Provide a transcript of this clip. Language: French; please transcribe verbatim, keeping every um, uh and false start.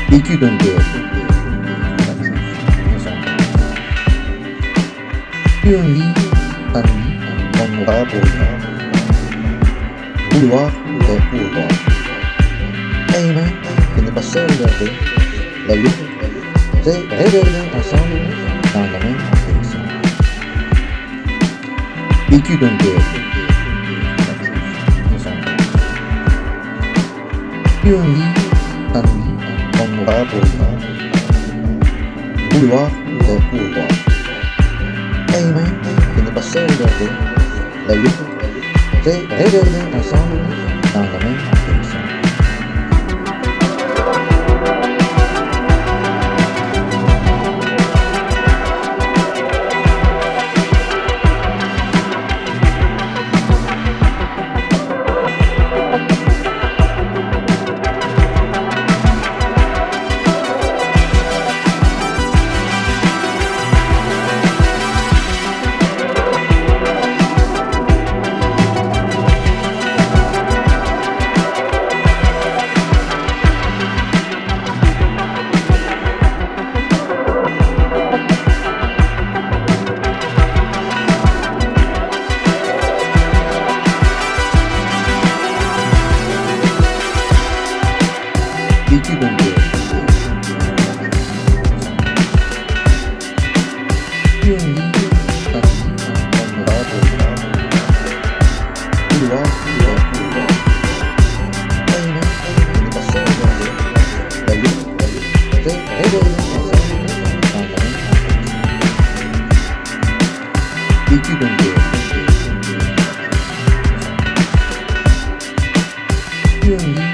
vécu donc euh, Yuri, Annie, Monra pour vouloir et pouvoir. Aimer, ce n'est pas se regarder. La lutte, c'est regarder ensemble dans la même direction. Vécu donc euh, Yuri, Annie, Monra pour vouloir et pouvoir. Aimer, ce n'est pas se regarder. La lutte, c'est regarder ensemble dans la même direction. Vécu donc euh, Yuri, Annie, Monra pour vouloir et pouvoir. Aimer, ce n'est pas se regarder. La lutte, c'est regarder ensemble dans la même direction. Vécu donc euh, Yuri,